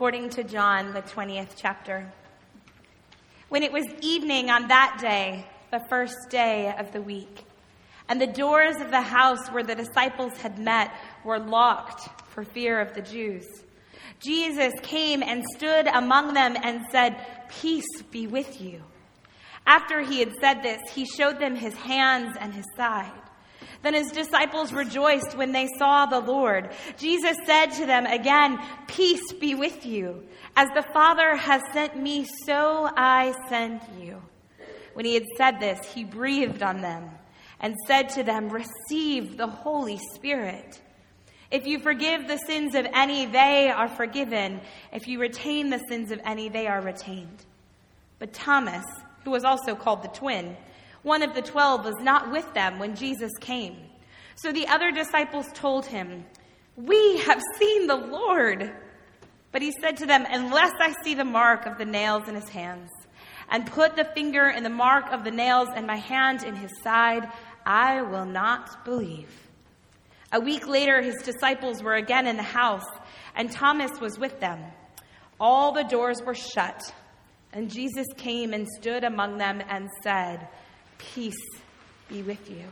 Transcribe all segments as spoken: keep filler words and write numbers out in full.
according to John, the twentieth chapter. When it was evening on that day, the first day of the week, and the doors of the house where the disciples had met were locked for fear of the Jews, Jesus came and stood among them and said, "Peace be with you." After he had said this, he showed them his hands and his side. Then his disciples rejoiced when they saw the Lord. Jesus said to them again, "Peace be with you. As the Father has sent me, so I send you." When he had said this, he breathed on them and said to them, "Receive the Holy Spirit. If you forgive the sins of any, they are forgiven. If you retain the sins of any, they are retained." But Thomas, who was also called the twin, one of the twelve, was not with them when Jesus came. So the other disciples told him, "We have seen the Lord." But he said to them, "Unless I see the mark of the nails in his hands, and put the finger in the mark of the nails and my hand in his side, I will not believe." A week later, his disciples were again in the house, and Thomas was with them. All the doors were shut, and Jesus came and stood among them and said, "Peace be with you."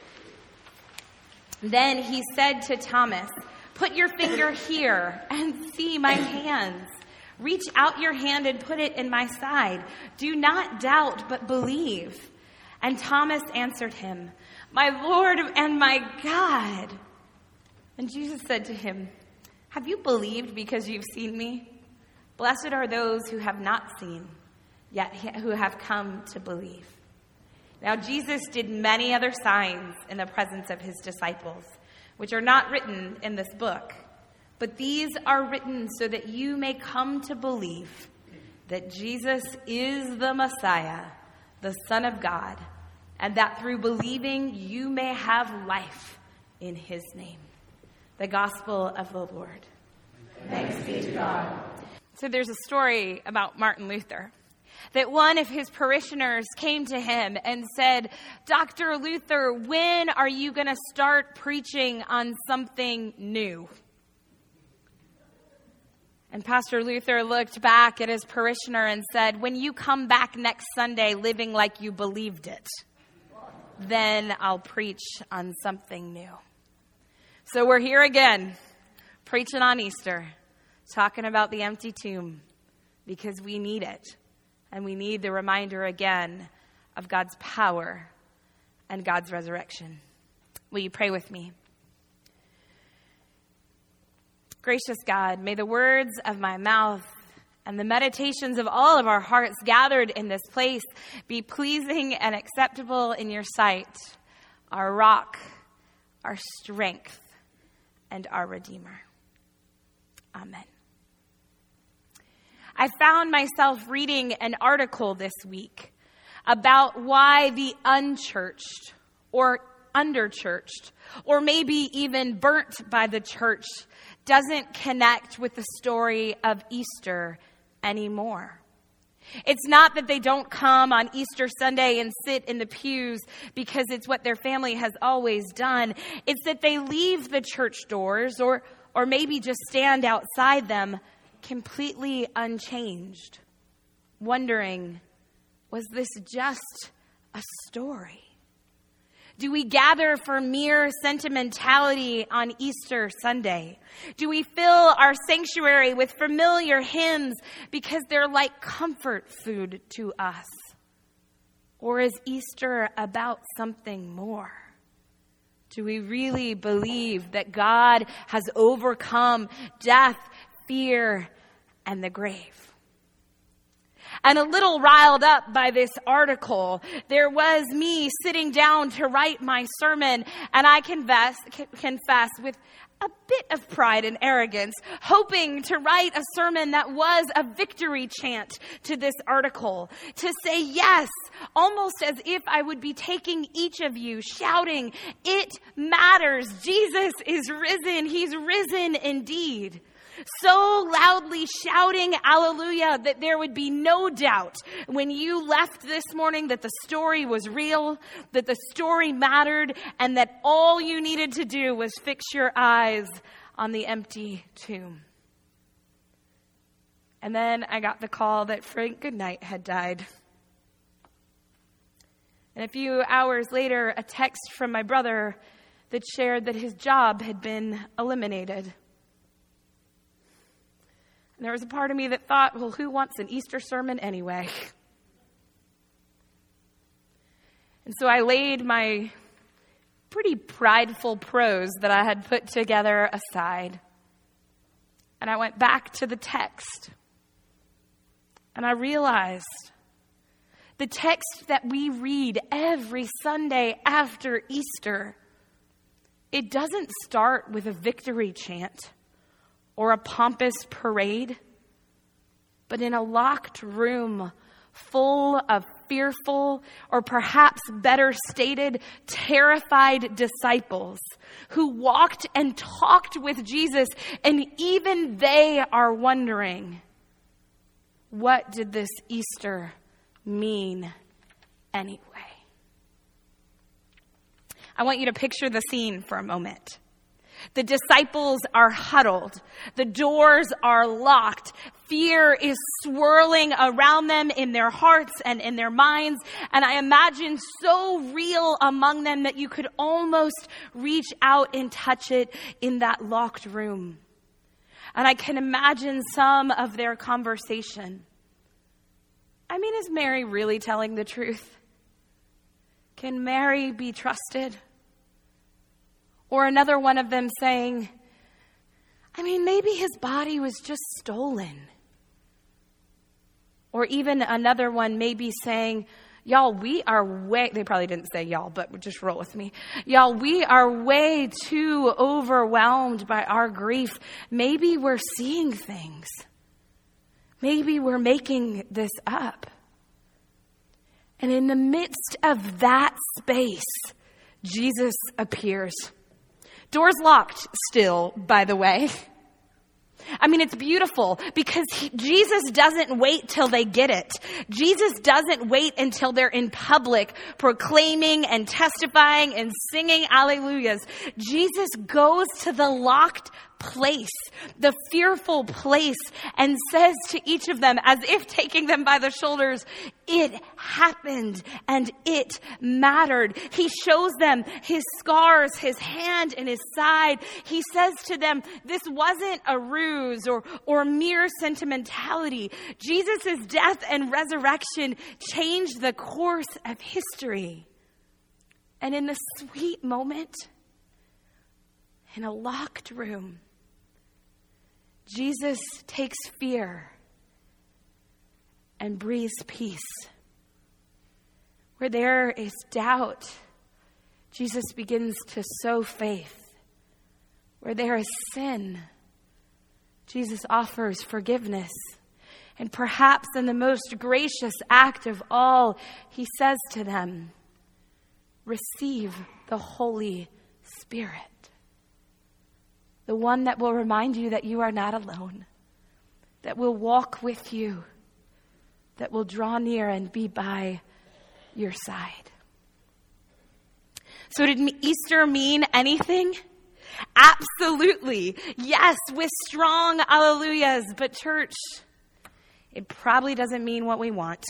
Then he said to Thomas, "Put your finger here and see my hands. Reach out your hand and put it in my side. Do not doubt, but believe." And Thomas answered him, "My Lord and my God." And Jesus said to him, "Have you believed because you've seen me? Blessed are those who have not seen, yet who have come to believe." Now Jesus did many other signs in the presence of his disciples, which are not written in this book. But these are written so that you may come to believe that Jesus is the Messiah, the Son of God, and that through believing you may have life in his name. The Gospel of the Lord. Thanks be to God. So there's a story about Martin Luther, that one of his parishioners came to him and said, "Doctor Luther, when are you going to start preaching on something new?" And Pastor Luther looked back at his parishioner and said, "When you come back next Sunday living like you believed it, then I'll preach on something new." So we're here again, preaching on Easter, talking about the empty tomb, because we need it. And we need the reminder again of God's power and God's resurrection. Will you pray with me? Gracious God, may the words of my mouth and the meditations of all of our hearts gathered in this place be pleasing and acceptable in your sight, our rock, our strength, and our Redeemer. Amen. I found myself reading an article this week about why the unchurched or underchurched, or maybe even burnt by the church, doesn't connect with the story of Easter anymore. It's not that they don't come on Easter Sunday and sit in the pews because it's what their family has always done. It's that they leave the church doors or, or maybe just stand outside them completely unchanged, wondering, was this just a story? Do we gather for mere sentimentality on Easter Sunday? Do we fill our sanctuary with familiar hymns because they're like comfort food to us? Or is Easter about something more? Do we really believe that God has overcome death, fear, and the grave? And a little riled up by this article, there was me sitting down to write my sermon, and I confess, confess with a bit of pride and arrogance, hoping to write a sermon that was a victory chant to this article, to say yes, almost as if I would be taking each of you shouting, "It matters, Jesus is risen, he's risen indeed." So loudly shouting hallelujah that there would be no doubt when you left this morning that the story was real, that the story mattered, and that all you needed to do was fix your eyes on the empty tomb. And then I got the call that Frank Goodnight had died. And a few hours later, a text from my brother that shared that his job had been eliminated. And there was a part of me that thought, well, who wants an Easter sermon anyway? And so I laid my pretty prideful prose that I had put together aside. And I went back to the text. And I realized the text that we read every Sunday after Easter, it doesn't start with a victory chant or a pompous parade, but in a locked room full of fearful, or perhaps better stated, terrified disciples who walked and talked with Jesus, and even they are wondering, what did this Easter mean anyway? I want you to picture the scene for a moment. The disciples are huddled. The doors are locked. Fear is swirling around them in their hearts and in their minds. And I imagine so real among them that you could almost reach out and touch it in that locked room. And I can imagine some of their conversation. I mean, is Mary really telling the truth? Can Mary be trusted? Or another one of them saying, I mean, maybe his body was just stolen. Or even another one maybe saying, y'all, we are way, they probably didn't say y'all, but just roll with me. Y'all, we are way too overwhelmed by our grief. Maybe we're seeing things. Maybe we're making this up. And in the midst of that space, Jesus appears. Doors locked still, by the way. I mean, it's beautiful because he, Jesus doesn't wait till they get it. Jesus doesn't wait until they're in public proclaiming and testifying and singing alleluias. Jesus goes to the locked place, the fearful place, and says to each of them, as if taking them by the shoulders, it happened and it mattered. He shows them his scars, his hand and his side. He says to them, this wasn't a ruse or, or mere sentimentality. Jesus' death and resurrection changed the course of history. And in the sweet moment, in a locked room, Jesus takes fear and breathes peace. Where there is doubt, Jesus begins to sow faith. Where there is sin, Jesus offers forgiveness. And perhaps in the most gracious act of all, he says to them, receive the Holy Spirit. The one that will remind you that you are not alone, that will walk with you, that will draw near and be by your side. So did Easter mean anything? Absolutely. Yes, with strong alleluias. But church, it probably doesn't mean what we want.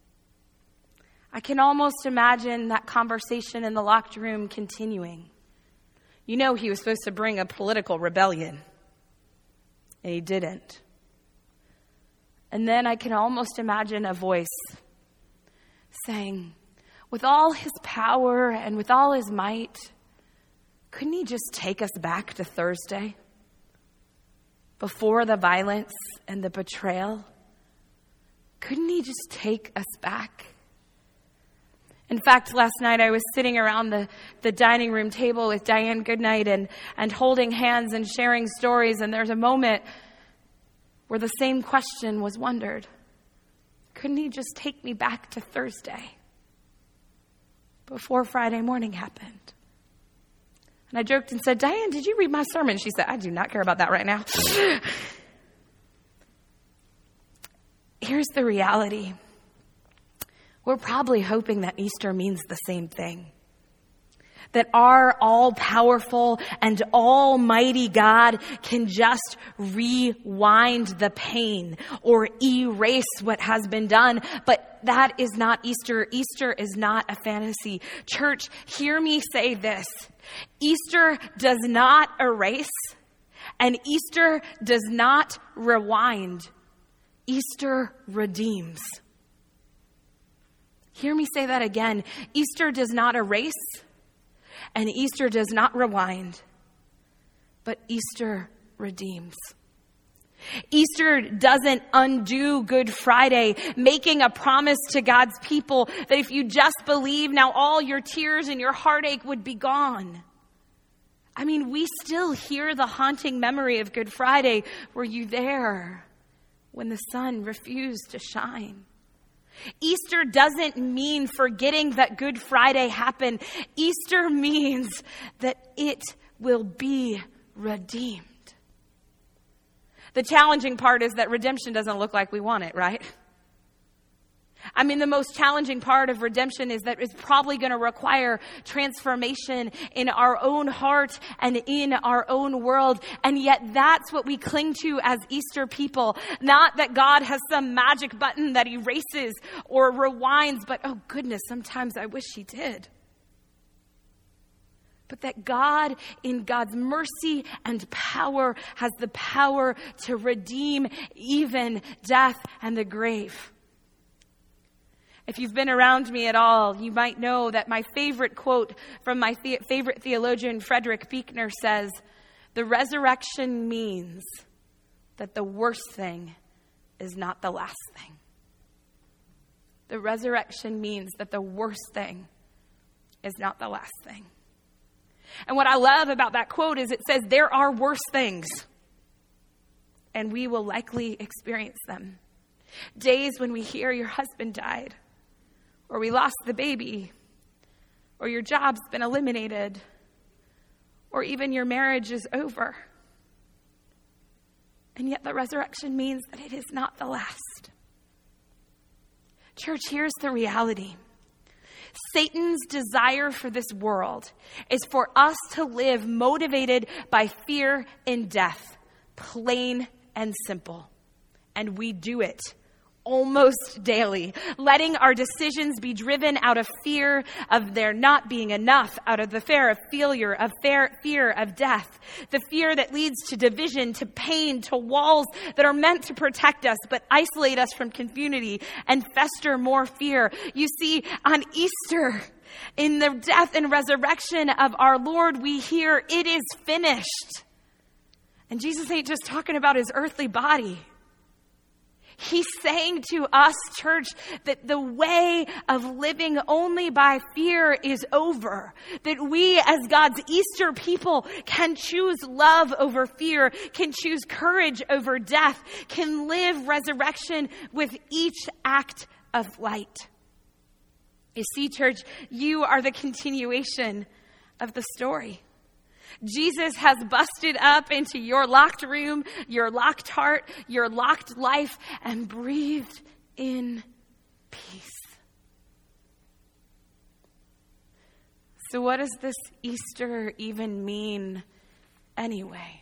I can almost imagine that conversation in the locked room continuing. You know he was supposed to bring a political rebellion, and he didn't. And then I can almost imagine a voice saying, with all his power and with all his might, couldn't he just take us back to Thursday? Before the violence and the betrayal? Couldn't he just take us back? In fact, last night I was sitting around the, the dining room table with Diane Goodnight and, and holding hands and sharing stories, and there's a moment where the same question was wondered. Couldn't he just take me back to Thursday before Friday morning happened? And I joked and said, Diane, did you read my sermon? She said, I do not care about that right now. Here's the reality. We're probably hoping that Easter means the same thing. that our all-powerful and almighty God can just rewind the pain or erase what has been done. But that is not Easter. Easter is not a fantasy. Church, hear me say this. Easter does not erase, and Easter does not rewind. Easter redeems. Hear me say that again. Easter does not erase, and Easter does not rewind, but Easter redeems. Easter doesn't undo Good Friday, making a promise to God's people that if you just believe, now all your tears and your heartache would be gone. I mean, we still hear the haunting memory of Good Friday. Were you there when the sun refused to shine? Easter doesn't mean forgetting that Good Friday happened. Easter means that it will be redeemed. The challenging part is that redemption doesn't look like we want it, right? I mean, the most challenging part of redemption is that it's probably going to require transformation in our own heart and in our own world. And yet that's what we cling to as Easter people. Not that God has some magic button that erases or rewinds, but oh goodness, sometimes I wish he did. But that God, in God's mercy and power, has the power to redeem even death and the grave. If you've been around me at all, you might know that my favorite quote from my the- favorite theologian, Frederick Buechner, says, "The resurrection means that the worst thing is not the last thing." The resurrection means that the worst thing is not the last thing. And what I love about that quote is it says there are worse things, and we will likely experience them. Days when we hear your husband died, or we lost the baby, or your job's been eliminated, or even your marriage is over. And yet the resurrection means that it is not the last. Church, here's the reality. Satan's desire for this world is for us to live motivated by fear and death, plain and simple. And we do it almost daily, letting our decisions be driven out of fear of there not being enough, out of the fear of failure, of fear, fear of death, the fear that leads to division, to pain, to walls that are meant to protect us but isolate us from community and fester more fear. You see, on Easter, in the death and resurrection of our Lord, we hear, "It is finished." And Jesus ain't just talking about his earthly body. He's saying to us, church, that the way of living only by fear is over. That we as God's Easter people can choose love over fear, can choose courage over death, can live resurrection with each act of light. You see, church, you are the continuation of the story. Jesus has busted up into your locked room, your locked heart, your locked life, and breathed in peace. So what does this Easter even mean anyway?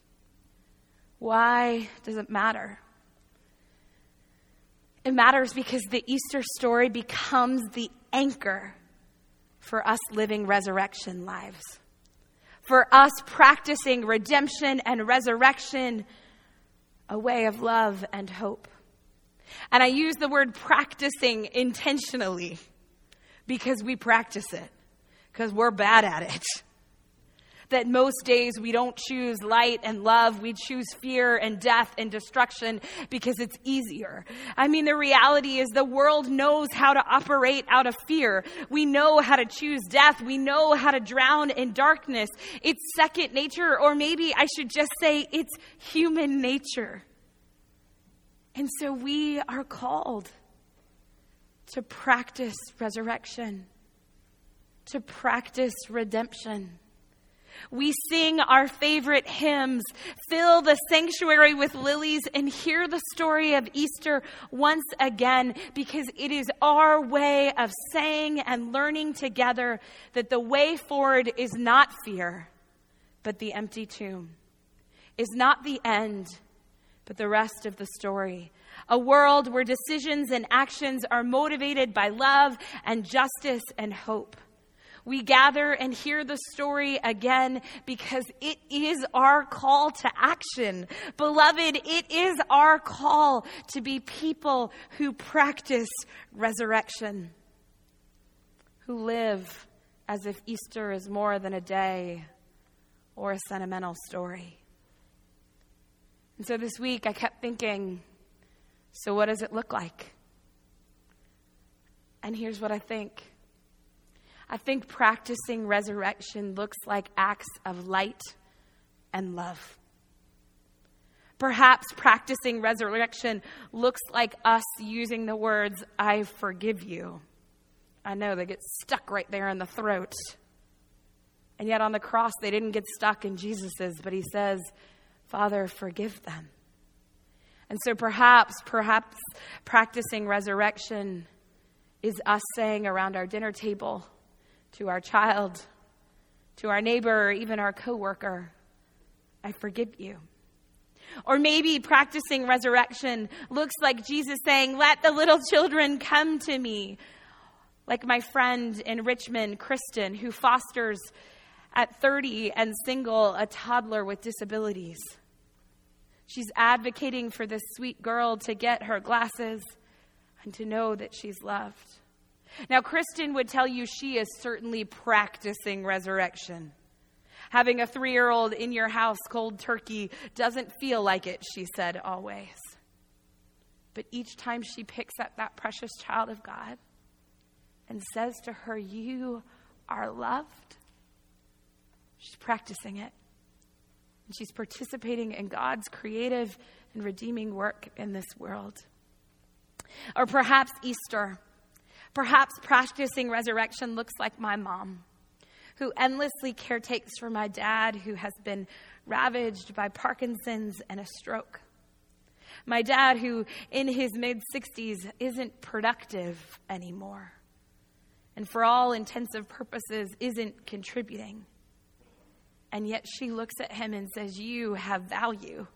Why does it matter? It matters because the Easter story becomes the anchor for us living resurrection lives. For us practicing redemption and resurrection, a way of love and hope. And I use the word practicing intentionally because we practice it, because we're bad at it. That most days we don't choose light and love, we choose fear and death and destruction because it's easier. I mean, the reality is the world knows how to operate out of fear. We know how to choose death. We know how to drown in darkness. It's second nature, or maybe I should just say it's human nature. And so we are called to practice resurrection, to practice redemption. We sing our favorite hymns, fill the sanctuary with lilies, and hear the story of Easter once again, because it is our way of saying and learning together that the way forward is not fear, but the empty tomb, is not the end, but the rest of the story. A world where decisions and actions are motivated by love and justice and hope. We gather and hear the story again because it is our call to action. Beloved, it is our call to be people who practice resurrection, who live as if Easter is more than a day or a sentimental story. And so this week I kept thinking, so what does it look like? And here's what I think. I think practicing resurrection looks like acts of light and love. Perhaps practicing resurrection looks like us using the words, I forgive you. I know they get stuck right there in the throat. And yet on the cross, they didn't get stuck in Jesus's, but he says, Father, forgive them. And so perhaps, perhaps practicing resurrection is us saying around our dinner table, to our child, to our neighbor, or even our coworker, I forgive you. Or maybe practicing resurrection looks like Jesus saying, let the little children come to me. Like my friend in Richmond, Kristen, who fosters at thirty and single a toddler with disabilities. She's advocating for this sweet girl to get her glasses and to know that she's loved. Now, Kristen would tell you she is certainly practicing resurrection. Having a three-year-old in your house cold turkey doesn't feel like it, she said always. But each time she picks up that precious child of God and says to her, you are loved, she's practicing it. And she's participating in God's creative and redeeming work in this world. Or perhaps Easter. Perhaps practicing resurrection looks like my mom, who endlessly caretakes for my dad, who has been ravaged by Parkinson's and a stroke. My dad, who in his mid-sixties isn't productive anymore, and for all intensive purposes isn't contributing. And yet she looks at him and says, you have value.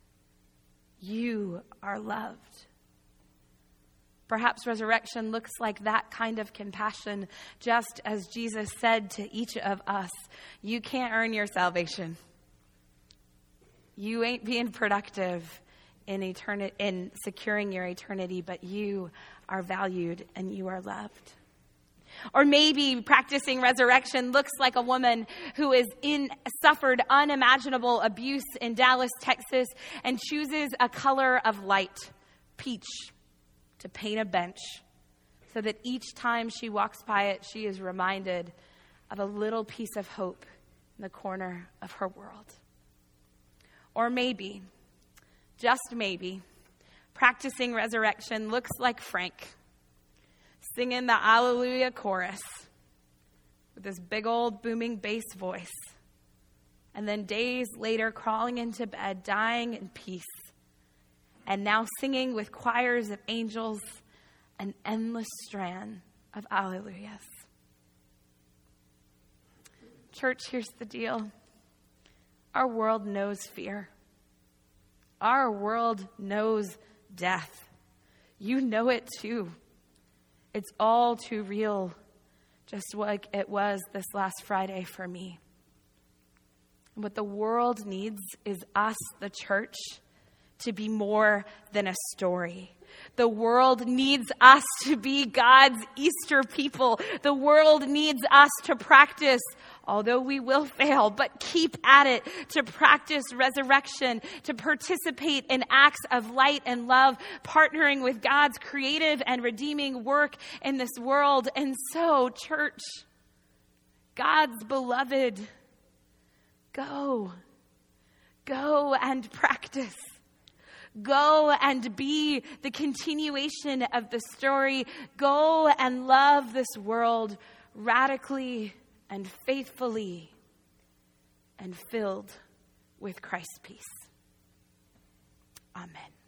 You are loved. Perhaps resurrection looks like that kind of compassion, just as Jesus said to each of us, you can't earn your salvation. You ain't being productive in eternity, in securing your eternity, but you are valued and you are loved. Or maybe practicing resurrection looks like a woman who is in suffered unimaginable abuse in Dallas, Texas, and chooses a color of light, peach, to paint a bench so that each time she walks by it, she is reminded of a little piece of hope in the corner of her world. Or maybe, just maybe, practicing resurrection looks like Frank singing the Alleluia chorus with this big old booming bass voice, and then days later crawling into bed, dying in peace, and now singing with choirs of angels an endless strand of alleluias. Church, here's the deal. Our world knows fear. Our world knows death. You know it too. It's all too real, just like it was this last Friday for me. What the world needs is us, the church, to be more than a story. The world needs us to be God's Easter people. The world needs us to practice, although we will fail, but keep at it, to practice resurrection, to participate in acts of light and love, partnering with God's creative and redeeming work in this world. And so, church, God's beloved, go. Go and practice. Go and be the continuation of the story. Go and love this world radically and faithfully and filled with Christ's peace. Amen.